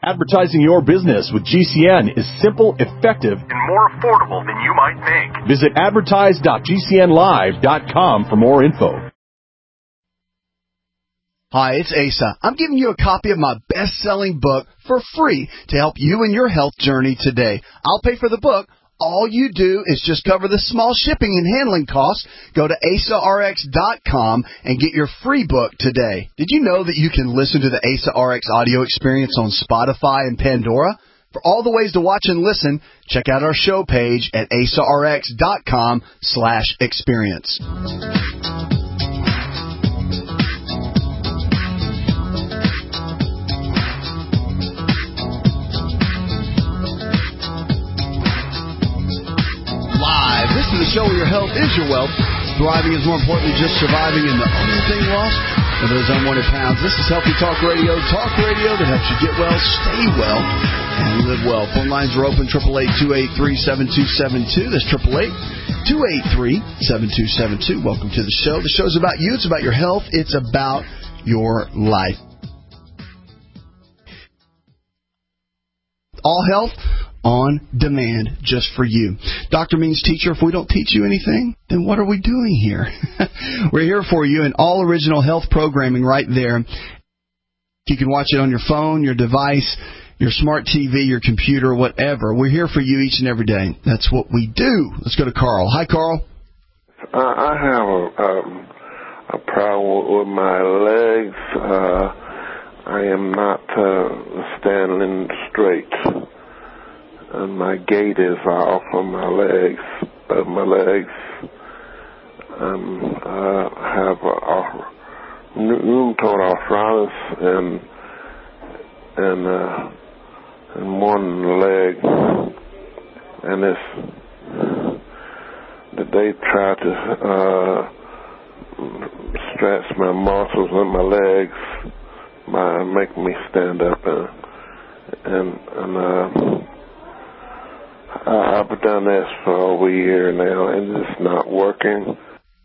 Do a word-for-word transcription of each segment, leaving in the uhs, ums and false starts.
Advertising your business with G C N is simple, effective, and more affordable than you might think. Visit advertise dot g c n live dot com for more info. Hi, it's Asa. I'm giving you a copy of my best-selling book for free to help you in your health journey today. I'll pay for the book. All you do is just cover the small shipping and handling costs. Go to asa r x dot com and get your free book today. Did you know that you can listen to the Asa R X audio experience on Spotify and Pandora? For all the ways to watch and listen, check out our show page at asa r x dot com slash experience. This is the show where your health is your wealth. Thriving is more important than just surviving, and the only thing lost are those unwanted pounds. This is Healthy Talk Radio, talk radio that helps you get well, stay well, and live well. Phone lines are open, eight eight eight, two eight three, seven two seven two. That's eight eight eight, two eight three, seven two seven two. Welcome to the show. The show's about you. It's about your health. It's about your life. All health on demand, just for you. Doctor means teacher. If we don't teach you anything, then what are we doing here? We're here for you in all original health programming right there. You can watch it on your phone, your device, your smart T V, your computer, whatever. We're here for you each and every day. That's what we do. Let's go to Carl. Hi, Carl. Uh, I have a, um, a problem with my legs. Uh, I am not uh, standing straight. And my gait is off on my legs, of my legs. Um, I have a, a rheumatoid arthritis and and uh, and one leg, and it's that they try to uh, stretch my muscles in my legs by making me stand up and and. and uh, Uh, I've done this for over a year now, and it's not working.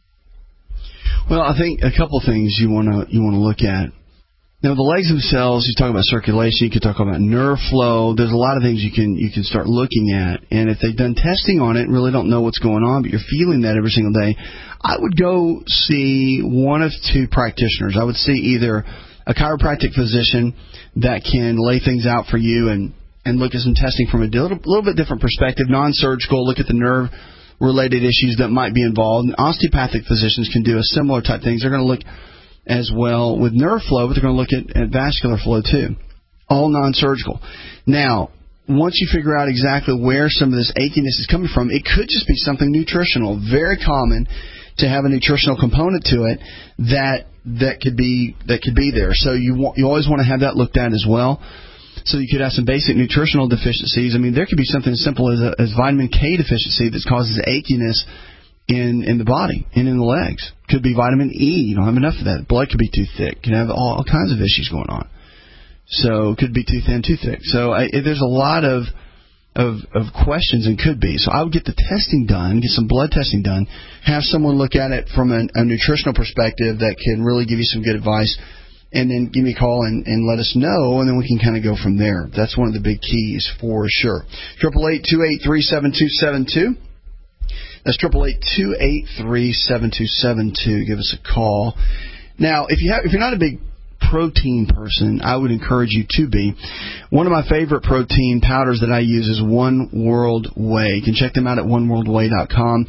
Well, I think a couple of things you want to you want to look at. Now, the legs themselves, you talk about circulation, you can talk about nerve flow. There's a lot of things you can you can start looking at. And if they've done testing on it and really don't know what's going on, but you're feeling that every single day, I would go see one of two practitioners. I would see either a chiropractic physician that can lay things out for you and and look at some testing from a little, little bit different perspective, non-surgical, look at the nerve-related issues that might be involved. And osteopathic physicians can do a similar type things. They're going to look as well with nerve flow, but they're going to look at, at vascular flow too, all non-surgical. Now, once you figure out exactly where some of this achiness is coming from, it could just be something nutritional. Very common to have a nutritional component to it that that could be that could be there. So you want, you always want to have that looked at as well. So you could have some basic nutritional deficiencies. I mean, there could be something as simple as, a, as vitamin K deficiency that causes achiness in in the body and in the legs. Could be vitamin E. You don't have enough of that. Blood could be too thick. You can have all, all kinds of issues going on. So it could be too thin, too thick. So I, there's a lot of, of of questions and could be. So I would get the testing done, get some blood testing done, have someone look at it from a, a nutritional perspective that can really give you some good advice. And then give me a call and, and let us know, and then we can kind of go from there. That's one of the big keys for sure. eight eight eight, two eight three, seven two seven two. That's eight eight eight, two eight three, seven two seven two. Give us a call. Now, if, you have, if you're not a big protein person, I would encourage you to be. One of my favorite protein powders that I use is One World Whey. You can check them out at one world whey dot com.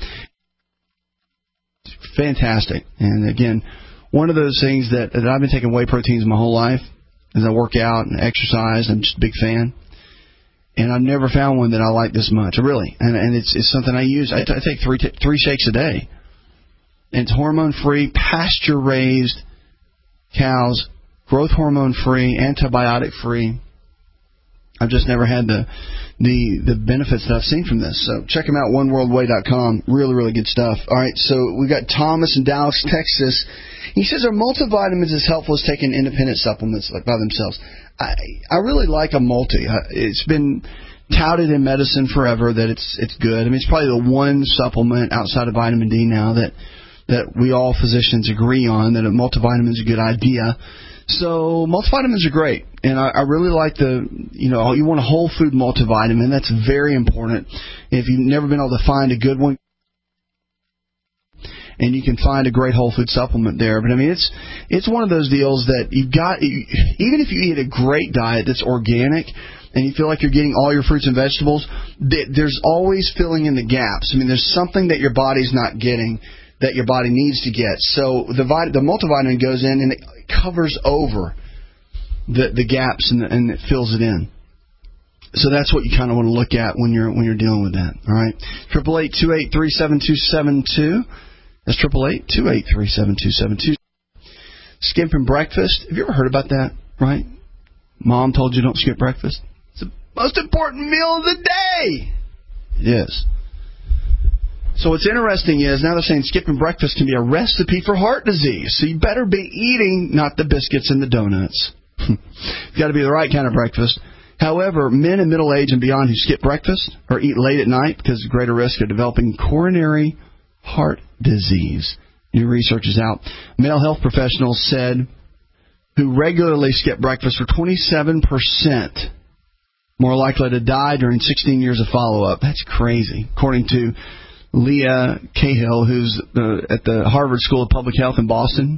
Fantastic. And again, one of those things that, that I've been taking whey proteins my whole life as I work out and exercise. I'm just a big fan. And I've never found one that I like this much, really. And and it's it's something I use. I, t- I take three t- three shakes a day. And it's hormone-free, pasture-raised cows, growth hormone-free, antibiotic-free. I've just never had the the the benefits that I've seen from this. So check them out, one world whey dot com. Really, really good stuff. All right, so we got Thomas in Dallas, Texas. He says, are multivitamins as helpful as taking independent supplements like by themselves? I I really like a multi. It's been touted in medicine forever that it's it's good. I mean, it's probably the one supplement outside of vitamin D now that that we all physicians agree on that a multivitamin is a good idea. So multivitamins are great. And I, I really like the, you know, you want a whole food multivitamin. That's very important. If you've never been able to find a good one, and you can find a great whole food supplement there. But I mean, it's it's one of those deals that you've got, even if you eat a great diet that's organic and you feel like you're getting all your fruits and vegetables, there's always filling in the gaps. I mean, there's something that your body's not getting that your body needs to get. So the vit- the multivitamin goes in and it covers over the the gaps and, and it fills it in. So that's what you kind of want to look at when you're when you're dealing with that. All right, triple eight two eight three seven two seven two. That's triple eight two eight three seven two seven two. Skipping breakfast. Have you ever heard about that? Right? Mom told you don't skip breakfast. It's the most important meal of the day. It is. So what's interesting is now they're saying skipping breakfast can be a recipe for heart disease. So you better be eating not the biscuits and the donuts. It's got to be the right kind of breakfast. However, men in middle age and beyond who skip breakfast or eat late at night because of greater risk of developing coronary heart disease. New research is out. Male health professionals said who regularly skip breakfast were twenty-seven percent more likely to die during sixteen years of follow-up. That's crazy. According to Leah Cahill, who's uh, at the Harvard School of Public Health in Boston.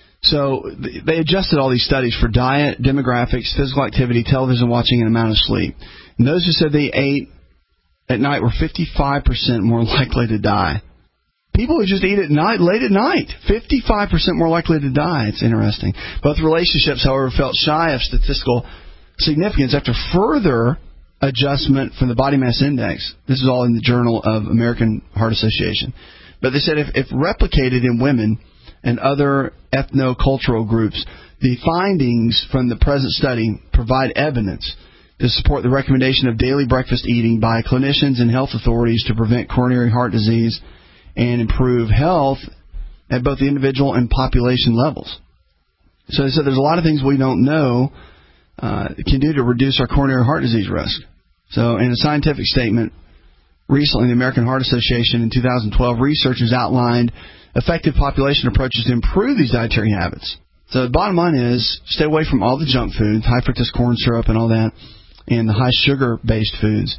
So they adjusted all these studies for diet, demographics, physical activity, television watching, and amount of sleep. And those who said they ate at night were fifty-five percent more likely to die. People who just eat at night, late at night, fifty-five percent more likely to die. It's interesting. Both relationships, however, felt shy of statistical significance after further adjustment from the body mass index. This is all in the Journal of American Heart Association. But they said if, if replicated in women and other ethnocultural groups, the findings from the present study provide evidence to support the recommendation of daily breakfast eating by clinicians and health authorities to prevent coronary heart disease and improve health at both the individual and population levels. So they said there's a lot of things we don't know uh, can do to reduce our coronary heart disease risk. So in a scientific statement, recently the American Heart Association in two thousand twelve, researchers outlined effective population approaches to improve these dietary habits. So the bottom line is stay away from all the junk food, high fructose corn syrup and all that, and the high sugar-based foods.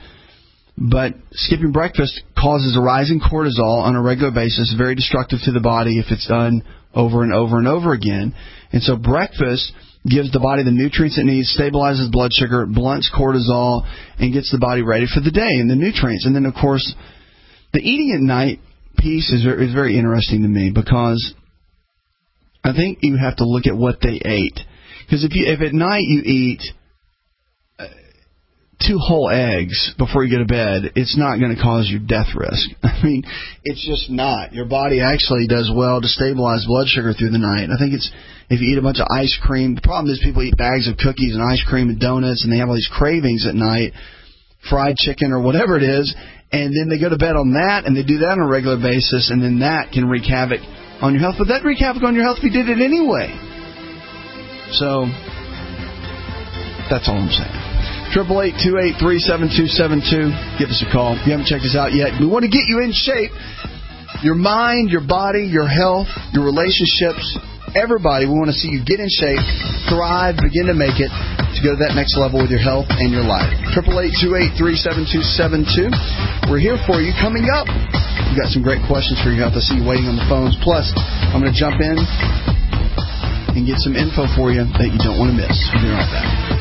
But skipping breakfast causes a rise in cortisol on a regular basis, very destructive to the body if it's done over and over and over again. And so breakfast gives the body the nutrients it needs, stabilizes blood sugar, blunts cortisol, and gets the body ready for the day and the nutrients. And then, of course, the eating at night piece is very, is very interesting to me because I think you have to look at what they ate. Because if you if at night you eat two whole eggs before you go to bed, it's not going to cause you death risk. I mean, it's just not. Your body actually does well to stabilize blood sugar through the night. I think it's if you eat a bunch of ice cream. The problem is people eat bags of cookies and ice cream and donuts, and they have all these cravings at night, fried chicken or whatever it is, and then they go to bed on that, and they do that on a regular basis, and then that can wreak havoc on your health. But that wreak havoc on your health if you did it anyway. So that's all I'm saying. Triple eight two eight three seven two seven two. Give us a call. If you haven't checked us out yet, we want to get you in shape. Your mind, your body, your health, your relationships, everybody. We want to see you get in shape, thrive, begin to make it to go to that next level with your health and your life. Triple eight two eight three seven two seven two. We're here for you. Coming up, we've got some great questions for your health. I see you waiting on the phones. Plus, I'm going to jump in and get some info for you that you don't want to miss. We'll be right back.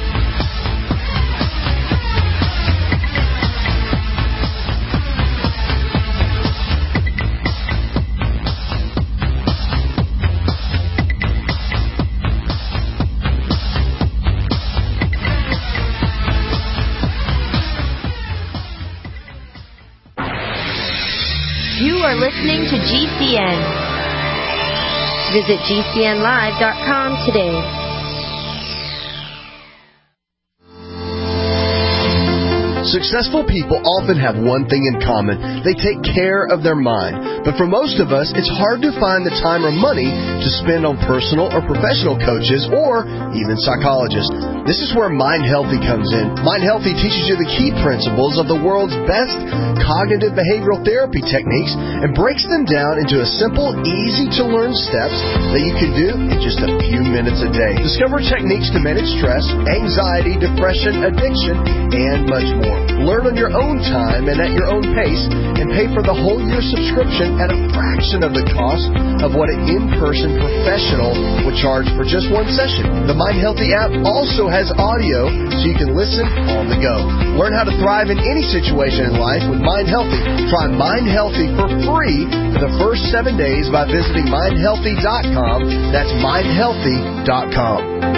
You are listening to G C N. Visit G C N live dot com today. Successful people often have one thing in common. They take care of their mind. But for most of us, it's hard to find the time or money to spend on personal or professional coaches or even psychologists. This is where Mind Healthy comes in. Mind Healthy teaches you the key principles of the world's best cognitive behavioral therapy techniques and breaks them down into a simple, easy-to-learn steps that you can do in just a few minutes a day. Discover techniques to manage stress, anxiety, depression, addiction, and much more. Learn on your own time and at your own pace, and pay for the whole year subscription at a fraction of the cost of what an in-person professional would charge for just one session. The Mind Healthy app also has audio so you can listen on the go. Learn how to thrive in any situation in life with Mind Healthy. Try Mind Healthy for free for the first seven days by visiting mind healthy dot com. That's mind healthy dot com.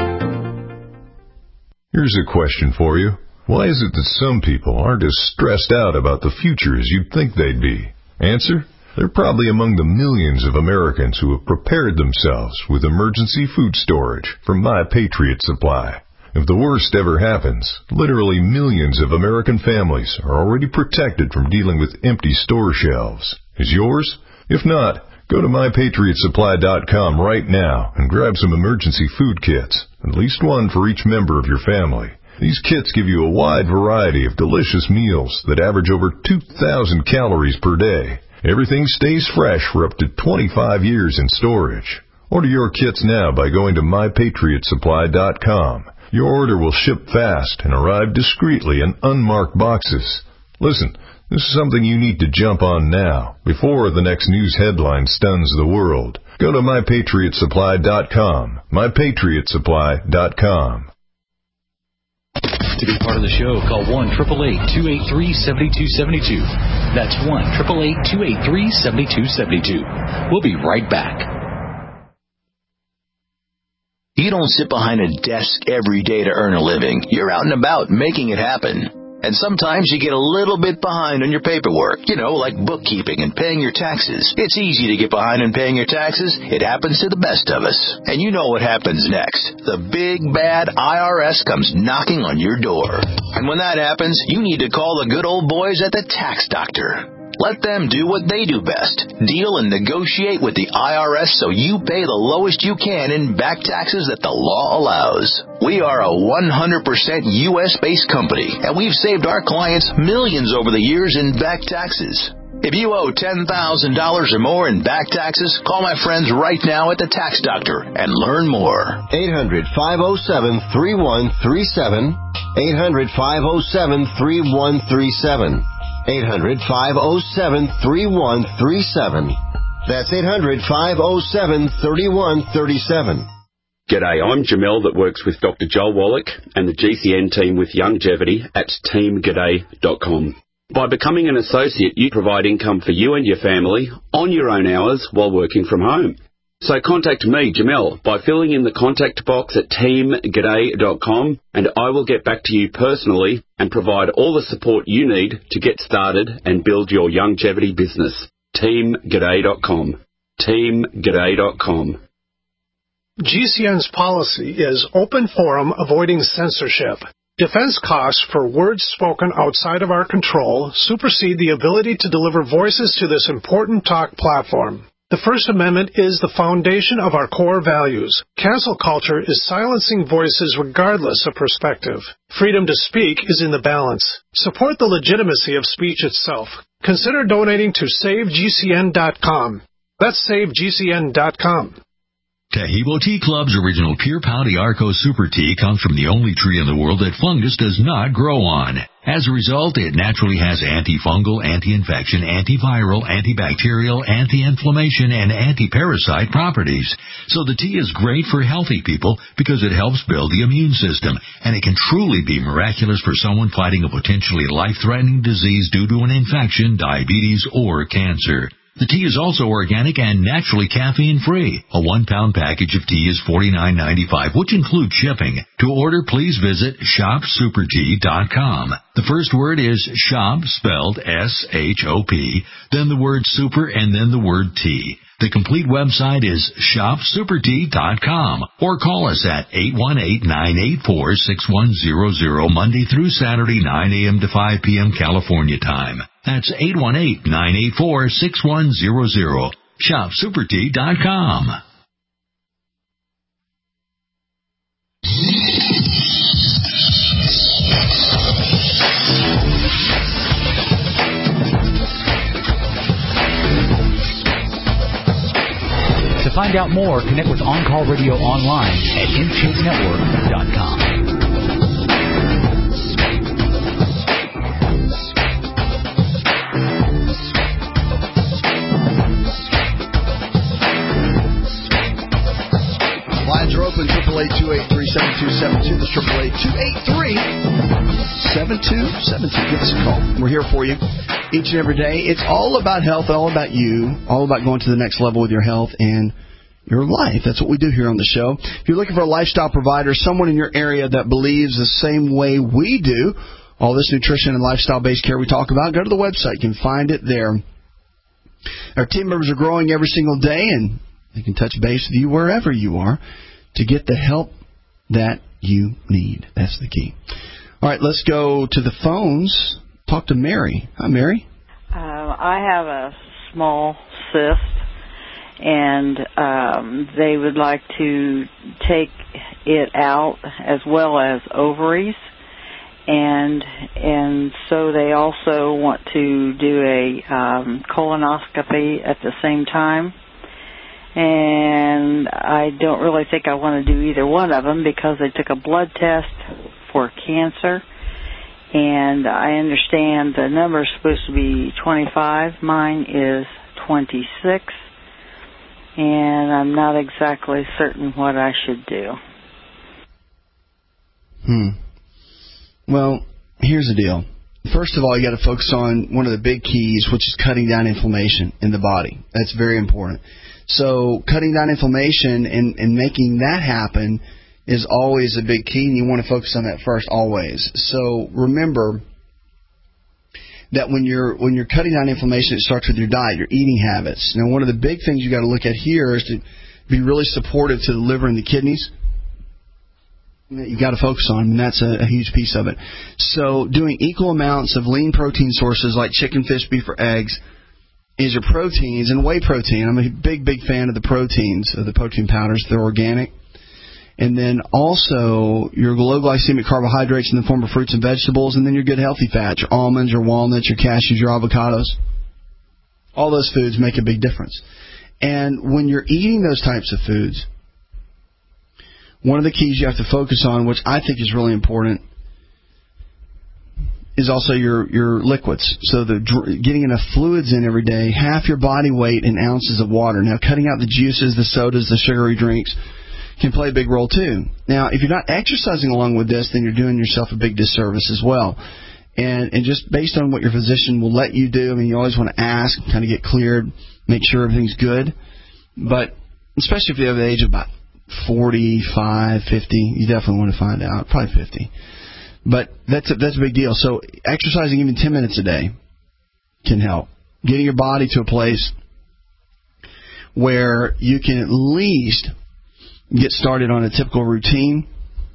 Here's a question for you. Why is it that some people aren't as stressed out about the future as you'd think they'd be? Answer: they're probably among the millions of Americans who have prepared themselves with emergency food storage from My Patriot Supply. If the worst ever happens, literally millions of American families are already protected from dealing with empty store shelves. Is yours? If not, go to my patriot supply dot com right now and grab some emergency food kits, at least one for each member of your family. These kits give you a wide variety of delicious meals that average over two thousand calories per day. Everything stays fresh for up to twenty-five years in storage. Order your kits now by going to my patriot supply dot com. Your order will ship fast and arrive discreetly in unmarked boxes. Listen, this is something you need to jump on now, before the next news headline stuns the world. Go to my patriot supply dot com. my patriot supply dot com. To be part of the show, call one eight eight eight, two eight three, seven two seven two. That's one eight eight eight, two eight three, seven two seven two. We'll be right back. You don't sit behind a desk every day to earn a living. You're out and about making it happen. And sometimes you get a little bit behind on your paperwork, you know, like bookkeeping and paying your taxes. It's easy to get behind on paying your taxes. It happens to the best of us. And you know what happens next. The big, bad I R S comes knocking on your door. And when that happens, you need to call the good old boys at the Tax Doctor. Let them do what they do best. Deal and negotiate with the I R S so you pay the lowest you can in back taxes that the law allows. We are a one hundred percent U S-based company, and we've saved our clients millions over the years in back taxes. If you owe ten thousand dollars or more in back taxes, call my friends right now at the Tax Doctor and learn more. eight hundred, five oh seven, three one three seven. eight hundred, five oh seven, three one three seven. eight hundred, five oh seven, three one three seven. That's eight hundred, five oh seven, three one three seven. G'day, I'm Jamel that works with Doctor Joel Wallach and the G C N team with Longevity at team g'day dot com. By becoming an associate, you provide income for you and your family on your own hours while working from home. So contact me, Jamel, by filling in the contact box at team g'day dot com, and I will get back to you personally and provide all the support you need to get started and build your longevity business. team g'day dot com. team g'day dot com. G C N's policy is open forum, avoiding censorship. Defense costs for words spoken outside of our control supersede the ability to deliver voices to this important talk platform. The First Amendment is the foundation of our core values. Cancel culture is silencing voices regardless of perspective. Freedom to speak is in the balance. Support the legitimacy of speech itself. Consider donating to save G C N dot com. That's save G C N dot com. Taheebo Tea Club's original Pure Pau D'Arco Super Tea comes from the only tree in the world that fungus does not grow on. As a result, it naturally has antifungal, anti-infection, antiviral, antibacterial, anti-inflammation, and anti-parasite properties. So the tea is great for healthy people because it helps build the immune system, and it can truly be miraculous for someone fighting a potentially life-threatening disease due to an infection, diabetes, or cancer. The tea is also organic and naturally caffeine-free. A one-pound package of tea is forty-nine ninety-five, which includes shipping. To order, please visit shop super tea dot com. The first word is shop, spelled S H O P, then the word super, and then the word tea. The complete website is shop super tea dot com, or call us at eight one eight, nine eight four, six one zero zero Monday through Saturday, nine a.m. to five p.m. California time. That's eight one eight, nine eight four, six one zero zero. shop super tea dot com. find out more, connect with On Call Radio online at in shape network dot com. Lines are open, triple eight two eight three seven two seven two. That's triple eight two eight three seven two seven two. Give us a call. We're here for you each and every day. It's all about health, all about you, all about going to the next level with your health and your life. That's what we do here on the show. If you're looking for a lifestyle provider, someone in your area that believes the same way we do, all this nutrition and lifestyle-based care we talk about, go to the website. You can find it there. Our team members are growing every single day, and they can touch base with you wherever you are to get the help that you need. That's the key. All right, let's go to the phones. Talk to Mary. Hi, Mary. Uh, I have a small cyst, and um, they would like to take it out as well as ovaries, and and so they also want to do a um, colonoscopy at the same time. And I don't really think I want to do either one of them because they took a blood test for cancer. And I understand the number is supposed to be twenty-five. Mine is twenty-six. And I'm not exactly certain what I should do. Hmm. Well, here's the deal. First of all, you got to focus on one of the big keys, which is cutting down inflammation in the body. That's very important. So cutting down inflammation and, and making that happen is always a big key, and you want to focus on that first always. So remember that when you're when you're cutting down inflammation, it starts with your diet, your eating habits. Now, one of the big things you got to look at here is to be really supportive to the liver and the kidneys. You got to focus on, and that's a, a huge piece of it. So doing equal amounts of lean protein sources like chicken, fish, beef, or eggs is your proteins, and whey protein. I'm a big, big fan of the proteins, of the protein powders. They're organic. And then also your low glycemic carbohydrates in the form of fruits and vegetables, and then your good healthy fats, your almonds, your walnuts, your cashews, your avocados. All those foods make a big difference. And when you're eating those types of foods, one of the keys you have to focus on, which I think is really important, is also your, your liquids. So the getting enough fluids in every day, half your body weight in ounces of water. Now, cutting out the juices, the sodas, the sugary drinks can play a big role too. Now, if you're not exercising along with this, then you're doing yourself a big disservice as well. And and just based on what your physician will let you do, I mean, you always want to ask, kind of get cleared, make sure everything's good. But especially if you have the age of about forty-five, fifty, you definitely want to find out, probably fifty. But that's a, that's a big deal. So exercising even ten minutes a day can help. Getting your body to a place where you can at least get started on a typical routine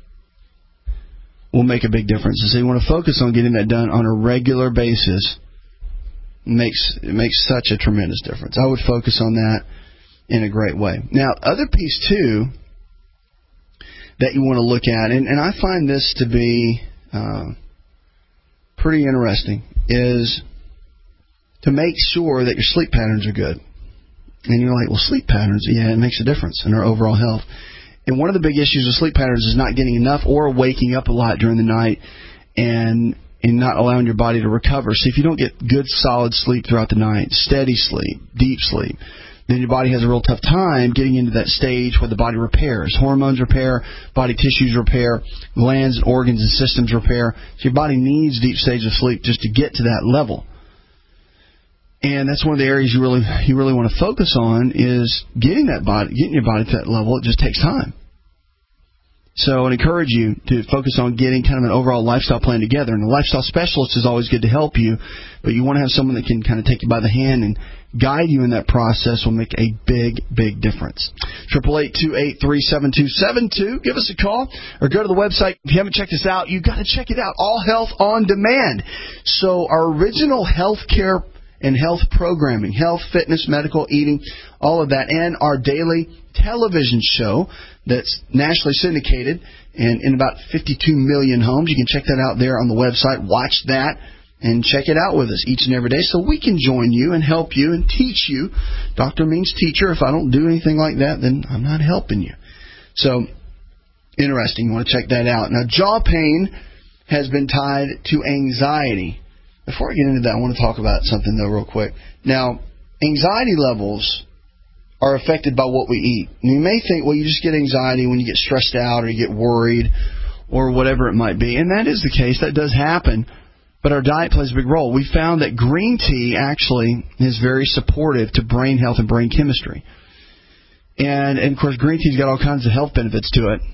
will make a big difference. So you want to focus on getting that done on a regular basis. It makes, it makes such a tremendous difference. I would focus on that in a great way. Now, other piece, too, that you want to look at, and, and I find this to be uh, pretty interesting, is to make sure that your sleep patterns are good. And you're like, well, sleep patterns, yeah, it makes a difference in our overall health. And one of the big issues with sleep patterns is not getting enough or waking up a lot during the night and and not allowing your body to recover. So if you don't get good, solid sleep throughout the night, steady sleep, deep sleep, then your body has a real tough time getting into that stage where the body repairs. Hormones repair, body tissues repair, glands and organs and systems repair. So your body needs deep stages of sleep just to get to that level. And that's one of the areas you really you really want to focus on is getting that body, getting your body to that level. It just takes time. So I'd encourage you to focus on getting kind of an overall lifestyle plan together. And a lifestyle specialist is always good to help you, but you want to have someone that can kind of take you by the hand and guide you in that process will make a big, big difference. Triple eight two eight three seven two seven two. Give us a call or go to the website. If you haven't checked us out, you've got to check it out. All Health on Demand. So our original health care and health programming, health, fitness, medical, eating, all of that, and our daily television show that's nationally syndicated and in about fifty-two million homes. You can check that out there on the website. Watch that and check it out with us each and every day so we can join you and help you and teach you. Doctor means teacher. If I don't do anything like that, then I'm not helping you. So, interesting. You want to check that out. Now, jaw pain has been tied to anxiety. Before I get into that, I want to talk about something, though, real quick. Now, anxiety levels are affected by what we eat. And you may think, well, you just get anxiety when you get stressed out or you get worried or whatever it might be. And that is the case. That does happen. But our diet plays a big role. We found that green tea actually is very supportive to brain health and brain chemistry. And, and of course, green tea's got all kinds of health benefits to it.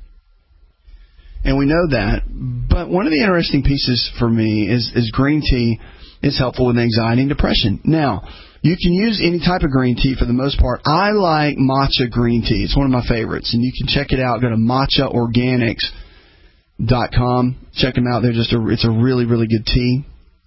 And we know that. But one of the interesting pieces for me is, is green tea is helpful with anxiety and depression. Now, you can use any type of green tea for the most part. I like matcha green tea. It's one of my favorites. And you can check it out. Go to matcha organics dot com. Check them out. They're just a, it's a really, really good tea.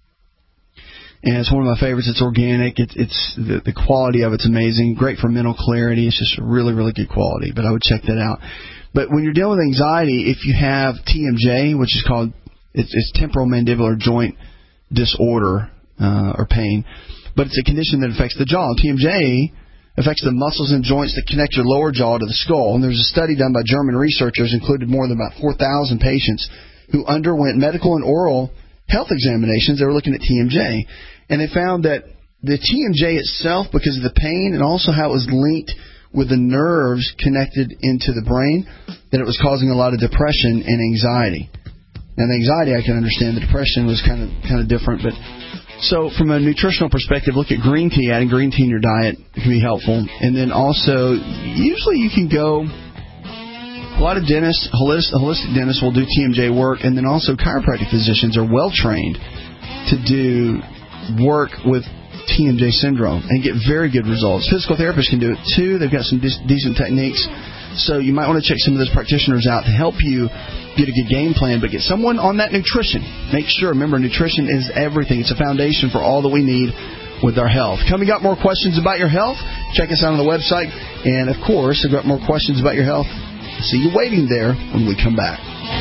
And it's one of my favorites. It's organic. It, it's the, the quality of it's amazing. Great for mental clarity. It's just really, really good quality. But I would check that out. But when you're dealing with anxiety, if you have T M J, which is called it's, it's temporal mandibular joint disorder uh, or pain, but it's a condition that affects the jaw. T M J affects the muscles and joints that connect your lower jaw to the skull. And there's a study done by German researchers, included more than about four thousand patients, who underwent medical and oral health examinations. They were looking at T M J. And they found that the T M J itself, because of the pain and also how it was linked with the nerves connected into the brain, that it was causing a lot of depression and anxiety. Now, the anxiety I can understand. The depression was kind of kind of different. But so from a nutritional perspective, look at green tea. Adding green tea in your diet can be helpful. And then also, usually you can go, a lot of dentists, holistic, holistic dentists will do T M J work, and then also chiropractic physicians are well trained to do work with T M J syndrome and get very good results. Physical therapists can do it too. They've got some de- decent techniques. So you might want to check some of those practitioners out to help you get a good game plan, but get someone on that nutrition. Make sure, remember, nutrition is everything. It's a foundation for all that we need with our health. Coming up, more questions about your health. Check us out on the website. And, of course, if you've got more questions about your health, see you waiting there when we come back.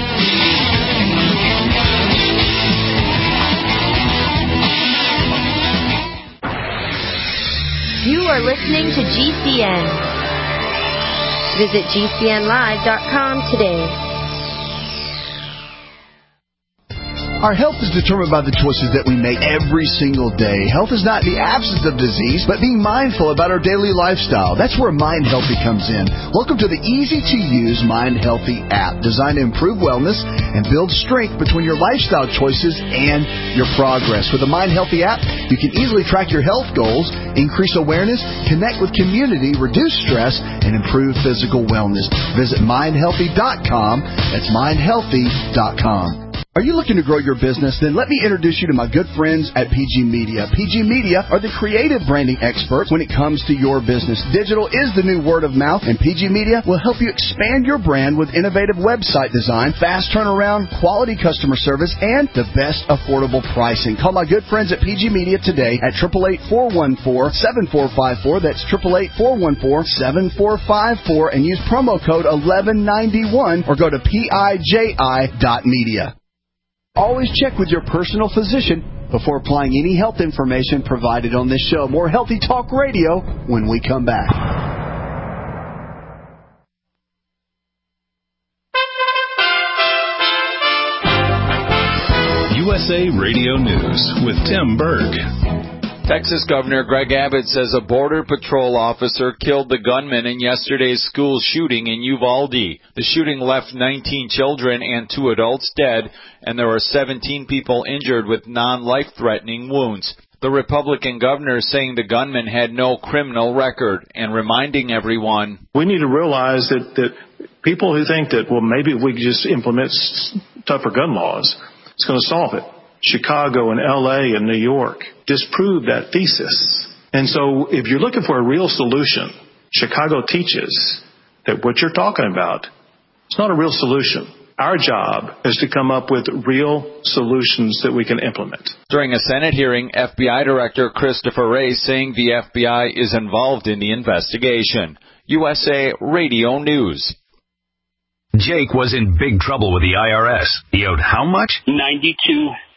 You are listening to G C N. Visit G C N live dot com today. Our health is determined by the choices that we make every single day. Health is not the absence of disease, but being mindful about our daily lifestyle. That's where Mind Healthy comes in. Welcome to the easy-to-use Mind Healthy app, designed to improve wellness and build strength between your lifestyle choices and your progress. With the Mind Healthy app, you can easily track your health goals, increase awareness, connect with community, reduce stress, and improve physical wellness. Visit mind healthy dot com. That's mind healthy dot com. Are you looking to grow your business? Then let me introduce you to my good friends at P G Media. P G Media are the creative branding experts when it comes to your business. Digital is the new word of mouth, and P G Media will help you expand your brand with innovative website design, fast turnaround, quality customer service, and the best affordable pricing. Call my good friends at P G Media today at eight eight eight, four one four, seven four five four. That's eight eight eight, four one four, seven four five four, and use promo code eleven ninety-one or go to P I J I dot media. Always check with your personal physician before applying any health information provided on this show. More Healthy Talk Radio when we come back. U S A Radio News with Tim Berg. Texas Governor Greg Abbott says a Border Patrol officer killed the gunman in yesterday's school shooting in Uvalde. The shooting left nineteen children and two adults dead, and there were seventeen people injured with non-life-threatening wounds. The Republican governor saying the gunman had no criminal record and reminding everyone, we need to realize that, that people who think that, well, maybe if we could just implement tougher gun laws, it's going to solve it. Chicago and L A and New York disproved that thesis. And so if you're looking for a real solution, Chicago teaches that what you're talking about, it's not a real solution. Our job is to come up with real solutions that we can implement. During a Senate hearing, F B I Director Christopher Wray saying the F B I is involved in the investigation. U S A Radio News. Jake was in big trouble with the I R S. He owed how much? ninety-two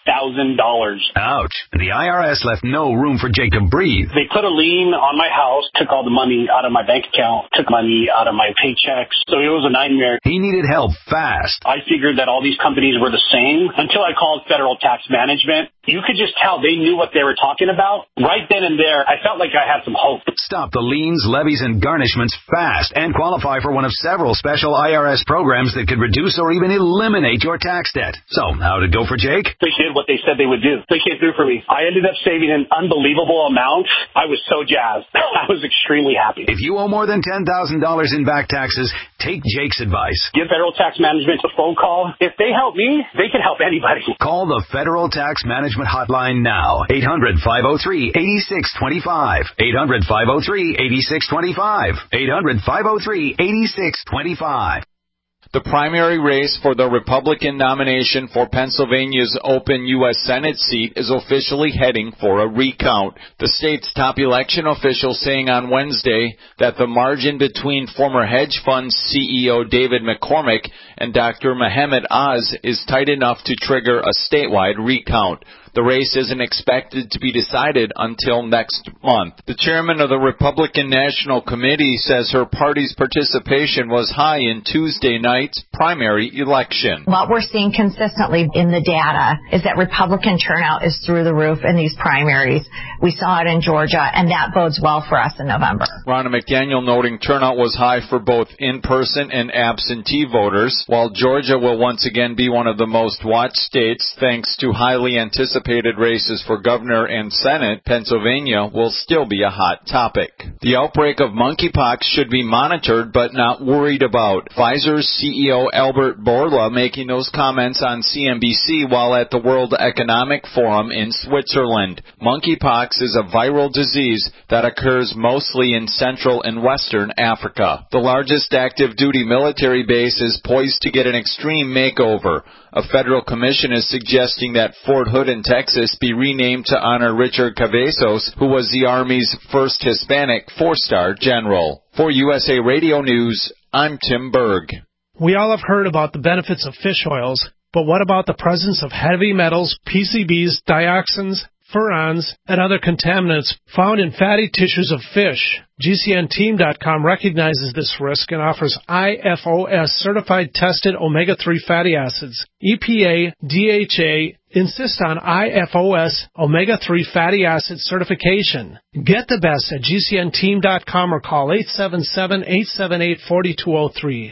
thousand dollars. Ouch. The I R S left no room for Jake to breathe. They put a lien on my house, took all the money out of my bank account, took money out of my paychecks. So it was a nightmare. He needed help fast. I figured that all these companies were the same until I called Federal Tax Management. You could just tell they knew what they were talking about. Right then and there, I felt like I had some hope. Stop the liens, levies, and garnishments fast and qualify for one of several special I R S programs that could reduce or even eliminate your tax debt. So, how'd it go for Jake? They did what they said they would do. They came through for me. I ended up saving an unbelievable amount. I was so jazzed. I was extremely happy. If you owe more than ten thousand dollars in back taxes, take Jake's advice. Give Federal Tax Management a phone call. If they help me, they can help anybody. Call the Federal Tax Management Hotline now. eight hundred, five oh three, eight six two five. eight hundred, five oh three, eight six two five. eight hundred, five oh three, eight six two five. The primary race for the Republican nomination for Pennsylvania's open U S Senate seat is officially heading for a recount. The state's top election official saying on Wednesday that the margin between former hedge fund C E O David McCormick and Doctor Mohammed Oz is tight enough to trigger a statewide recount. The race isn't expected to be decided until next month. The chairman of the Republican National Committee says her party's participation was high in Tuesday night's primary election. What we're seeing consistently in the data is that Republican turnout is through the roof in these primaries. We saw it in Georgia, and that bodes well for us in November. Ronna McDaniel noting turnout was high for both in-person and absentee voters, while Georgia will once again be one of the most watched states thanks to highly anticipated races for governor and Senate. Pennsylvania will still be a hot topic. The outbreak of monkeypox should be monitored but not worried about. Pfizer's C E O Albert Bourla making those comments on C N B C while at the World Economic Forum in Switzerland. Monkeypox is a viral disease that occurs mostly in Central and Western Africa. The largest active duty military base is poised to get an extreme makeover. A federal commission is suggesting that Fort Hood in Texas be renamed to honor Richard Cavazos, who was the Army's first Hispanic four-star general. For U S A Radio News, I'm Tim Berg. We all have heard about the benefits of fish oils, but what about the presence of heavy metals, P C Bs, dioxins, furans, and other contaminants found in fatty tissues of fish? G C N team dot com recognizes this risk and offers I F O S certified tested omega three fatty acids. E P A, D H A insist on I F O S omega three fatty acid certification. Get the best at G C N team dot com or call eight seven seven, eight seven eight, four two zero three.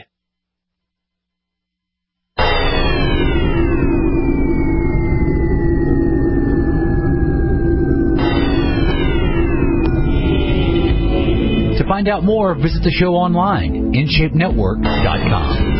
To find out more, visit the show online, in shape network dot com.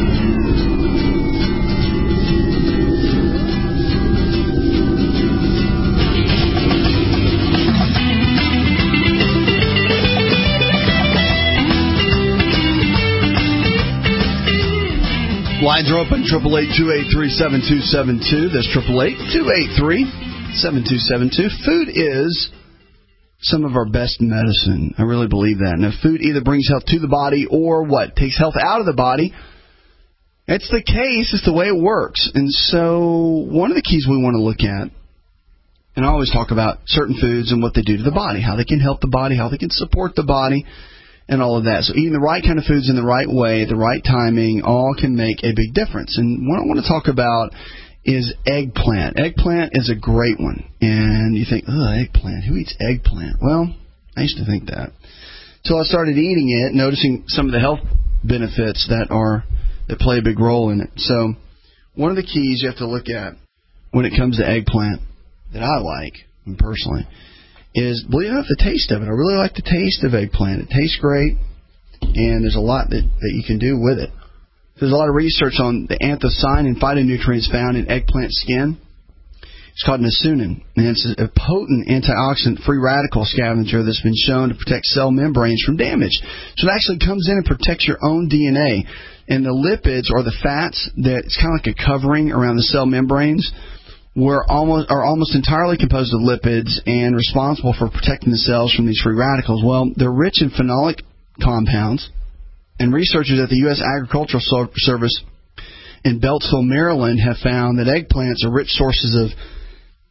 Lines are open, eight eight eight, two eight three, seven two seven two. That's eight eight eight, two eight three, seven two seven two. Food is some of our best medicine. I really believe that. Now, food either brings health to the body or what? Takes health out of the body. It's the case. It's the way it works. And so one of the keys we want to look at, and I always talk about certain foods and what they do to the body, how they can help the body, how they can support the body, and all of that. So eating the right kind of foods in the right way, the right timing, all can make a big difference. And what I want to talk about is eggplant. Eggplant is a great one. And you think, oh, eggplant. Who eats eggplant? Well, I used to think that. Until I started eating it, noticing some of the health benefits that are that play a big role in it. So one of the keys you have to look at when it comes to eggplant that I like, personally, is, believe it or not, the taste of it. I really like the taste of eggplant. It tastes great, and there's a lot that, that you can do with it. There's a lot of research on the anthocyanin phytonutrients found in eggplant skin. It's called niceunin, and it's a potent antioxidant free radical scavenger that's been shown to protect cell membranes from damage. So it actually comes in and protects your own D N A. And the lipids, or the fats, that it's kind of like a covering around the cell membranes, were almost are almost entirely composed of lipids and responsible for protecting the cells from these free radicals. Well, they're rich in phenolic compounds. And researchers at the U S Agricultural Service in Beltsville, Maryland, have found that eggplants are rich sources of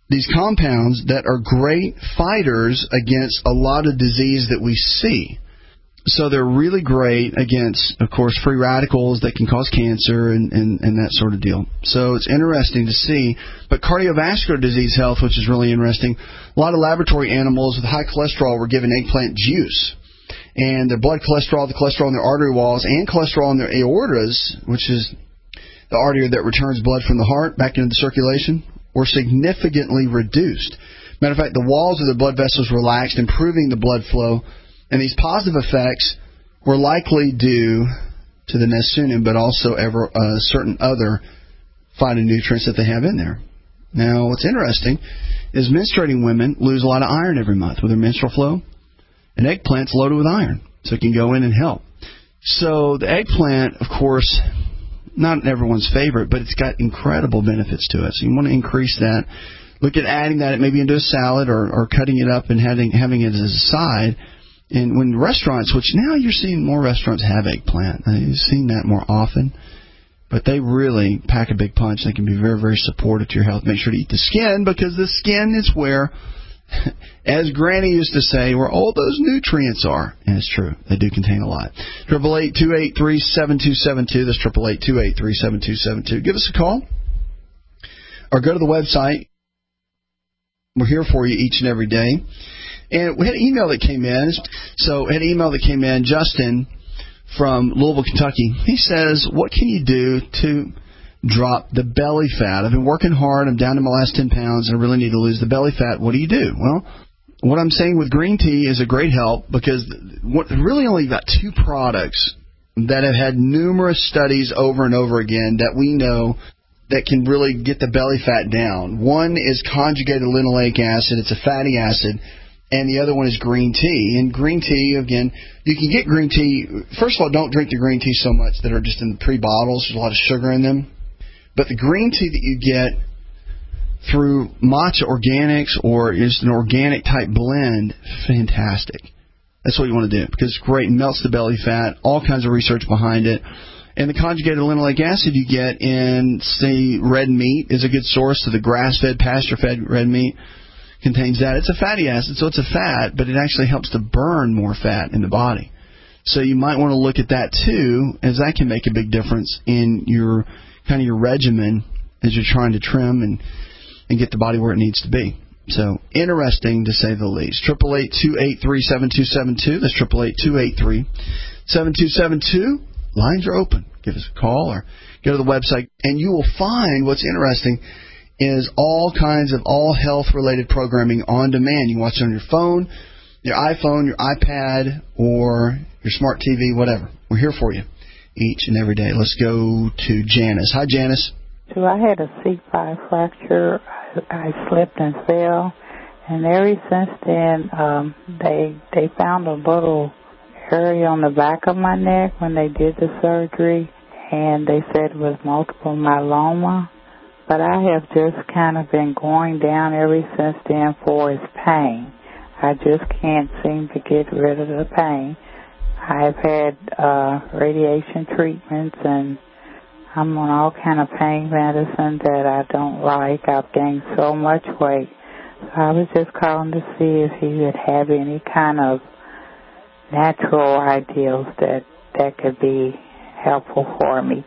these compounds that are great fighters against a lot of disease that we see. So they're really great against, of course, free radicals that can cause cancer and, and, and that sort of deal. So it's interesting to see. But cardiovascular disease health, which is really interesting, a lot of laboratory animals with high cholesterol were given eggplant juice. And their blood cholesterol, the cholesterol in their artery walls, and cholesterol in their aortas, which is the artery that returns blood from the heart back into the circulation, were significantly reduced. Matter of fact, the walls of the blood vessels relaxed, improving the blood flow. And these positive effects were likely due to the Nessunin, but also ever uh, certain other phytonutrients that they have in there. Now, what's interesting is menstruating women lose a lot of iron every month with their menstrual flow. And eggplant's loaded with iron, so it can go in and help. So the eggplant, of course, not everyone's favorite, but it's got incredible benefits to it. So you want to increase that. Look at adding that maybe into a salad or, or cutting it up and having, having it as a side. And when restaurants, which now you're seeing more restaurants have eggplant. You've seen that more often. But they really pack a big punch. They can be very, very supportive to your health. Make sure to eat the skin, because the skin is where, as Granny used to say, where all those nutrients are. And it's true. They do contain a lot. eight eight eight, two eight three, seven two seven two. That's eight eight eight, two eight three, seven two seven two. Give us a call. Or go to the website. We're here for you each and every day. And we had an email that came in. So we had an email that came in, Justin from Louisville, Kentucky. He says, what can you do to drop the belly fat? I've been working hard. I'm down to my last ten pounds, and I really need to lose the belly fat. What do you do? Well, what I'm saying with green tea is a great help, because what, really only got two products that have had numerous studies over and over again that we know that can really get the belly fat down. One is conjugated linoleic acid. It's a fatty acid. And the other one is green tea. And green tea, again, you can get green tea. First of all, don't drink the green tea so much that are just in the pre-bottles. There's a lot of sugar in them. But the green tea that you get through Matcha Organics or just an organic type blend, fantastic. That's what you want to do, because it's great. It melts the belly fat. All kinds of research behind it. And the conjugated linoleic acid you get in, say, red meat is a good source. So the grass-fed, pasture-fed red meat contains that. It's a fatty acid, so it's a fat, but it actually helps to burn more fat in the body. So you might want to look at that too, as that can make a big difference in your kind of your regimen as you're trying to trim and, and get the body where it needs to be. So interesting to say the least. eight eight eight, two eight three, seven two seven two. That's eight eight eight, two eight three, seven two seven two. Lines are open. Give us a call or go to the website, and you will find what's interesting is all kinds of all health-related programming on demand. You can watch it on your phone, your iPhone, your iPad, or your smart T V, whatever. We're here for you each and every day. Let's go to Janice. Hi, Janice. So I had a C five fracture. I, I slipped and fell, and ever since then, um, they they found a little area on the back of my neck when they did the surgery, and they said it was multiple myeloma. But I have just kind of been going down ever since then for its pain. I just can't seem to get rid of the pain. I've had uh, radiation treatments, and I'm on all kind of pain medicine that I don't like. I've gained so much weight. So I was just calling to see if you would have any kind of natural ideals that, that could be helpful for me.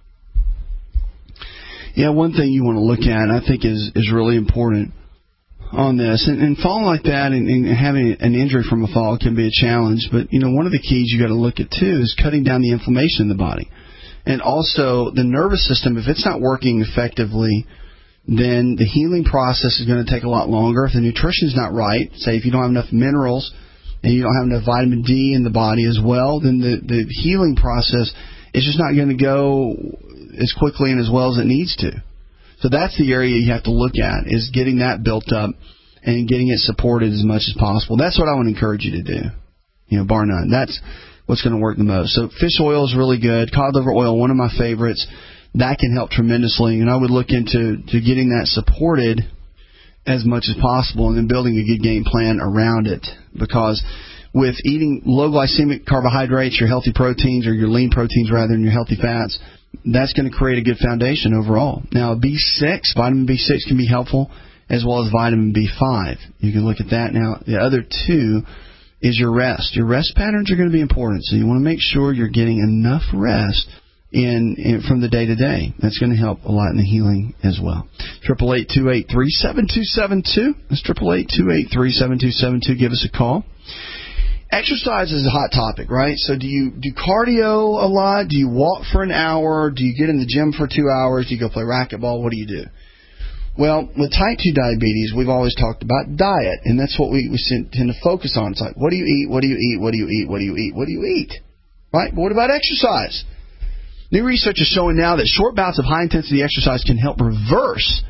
Yeah, one thing you want to look at, I think, is is really important on this. And, and falling like that and, and having an injury from a fall can be a challenge. But, you know, one of the keys you got to look at, too, is cutting down the inflammation in the body. And also the nervous system, if it's not working effectively, then the healing process is going to take a lot longer. If the nutrition is not right, say if you don't have enough minerals and you don't have enough vitamin D in the body as well, then the, the healing process is just not going to go as quickly and as well as it needs to. So that's the area you have to look at, is getting that built up and getting it supported as much as possible. That's what I would encourage you to do, you know, bar none. That's what's going to work the most. So fish oil is really good. Cod liver oil, one of my favorites. That can help tremendously, and I would look into to getting that supported as much as possible and then building a good game plan around it, because with eating low glycemic carbohydrates, your healthy proteins, or your lean proteins rather than your healthy fats, that's going to create a good foundation overall. Now, B six, vitamin B six can be helpful as well as vitamin B five. You can look at that. Now, the other two is your rest. Your rest patterns are going to be important, so you want to make sure you're getting enough rest in, in from the day to day. That's going to help a lot in the healing as well. Triple eight two eight three seven two seven two. That's triple eight two eight three seven two seven two. Give us a call. Exercise is a hot topic, right? So do you do cardio a lot? Do you walk for an hour? Do you get in the gym for two hours? Do you go play racquetball? What do you do? Well, with type two diabetes, we've always talked about diet, and that's what we, we tend to focus on. It's like, what do you eat? What do you eat? What do you eat? What do you eat? What do you eat? Right? But what about exercise? New research is showing now that short bouts of high-intensity exercise can help reverse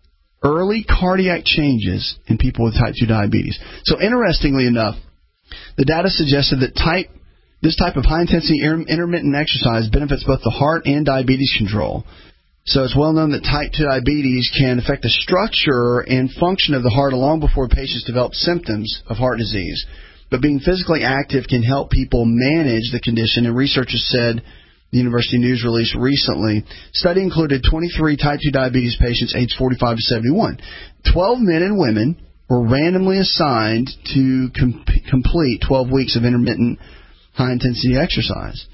early cardiac changes in people with type two diabetes. So interestingly enough, the data suggested that type this type of high-intensity intermittent exercise benefits both the heart and diabetes control. So it's well known that type two diabetes can affect the structure and function of the heart long before patients develop symptoms of heart disease. But being physically active can help people manage the condition, and researchers said, the University News release recently, study included twenty-three type two diabetes patients aged forty-five to seventy-one. twelve men and women were randomly assigned to com- complete twelve weeks of intermittent high-intensity exercise.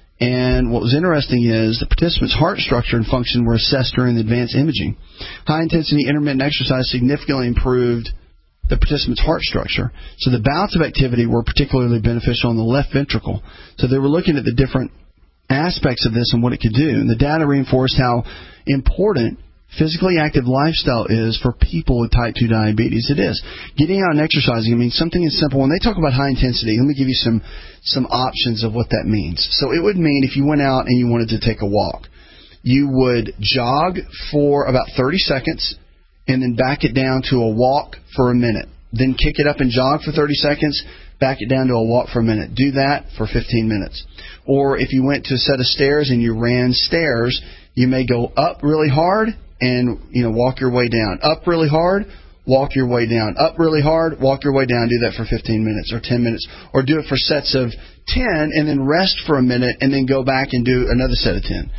And what was interesting is the participants' heart structure and function were assessed during the advanced imaging. High-intensity intermittent exercise significantly improved the participants' heart structure. So the bouts of activity were particularly beneficial in the left ventricle. So they were looking at the different aspects of this and what it could do. And the data reinforced how important physically active lifestyle is for people with type two diabetes. It is. Getting out and exercising, I mean, something as simple. When they talk about high intensity, let me give you some, some options of what that means. So it would mean if you went out and you wanted to take a walk, you would jog for about thirty seconds and then back it down to a walk for a minute. Then kick it up and jog for thirty seconds, back it down to a walk for a minute. Do that for fifteen minutes. Or if you went to a set of stairs and you ran stairs, you may go up really hard and, you know, walk your way down. Up really hard, walk your way down. Up really hard, walk your way down. Do that for fifteen minutes or ten minutes. Or do it for sets of ten and then rest for a minute and then go back and do another set of ten.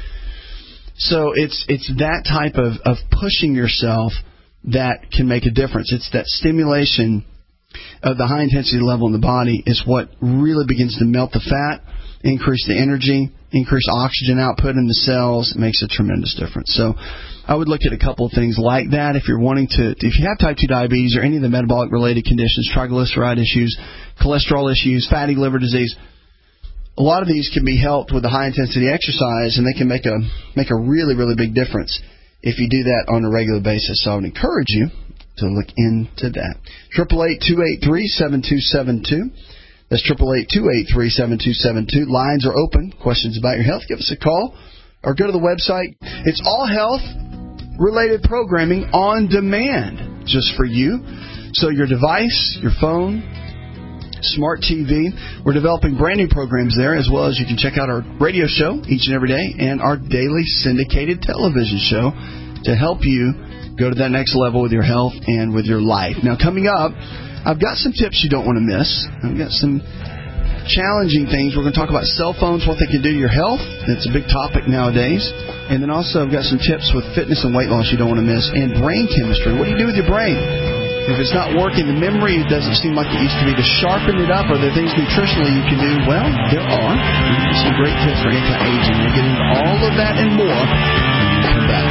So it's it's that type of, of pushing yourself that can make a difference. It's that stimulation of the high-intensity level in the body is what really begins to melt the fat, increase the energy, increase oxygen output in the cells. It makes a tremendous difference. So I would look at a couple of things like that. If you're wanting to, if you have type two diabetes or any of the metabolic-related conditions, triglyceride issues, cholesterol issues, fatty liver disease, a lot of these can be helped with the high-intensity exercise, and they can make a make a really, really big difference if you do that on a regular basis. So I would encourage you to look into that. triple eight two eight three seven two seven two. That's triple eight two eight three seven two seven two. Lines are open. Questions about your health, give us a call or go to the website. It's all health-related programming on demand just for you. So your device, your phone, smart T V, we're developing brand new programs there, as well as you can check out our radio show each and every day and our daily syndicated television show to help you go to that next level with your health and with your life. Now, coming up, I've got some tips you don't want to miss. I've got some challenging things. We're going to talk about cell phones, what they can do to your health. That's a big topic nowadays. And then also I've got some tips with fitness and weight loss you don't want to miss, and brain chemistry. What do you do with your brain? If it's not working, the memory doesn't seem like it used to be. To sharpen it up, are there things nutritionally you can do? Well, there are. There's some great tips for anti-aging. We'll get into all of that and more when we come back.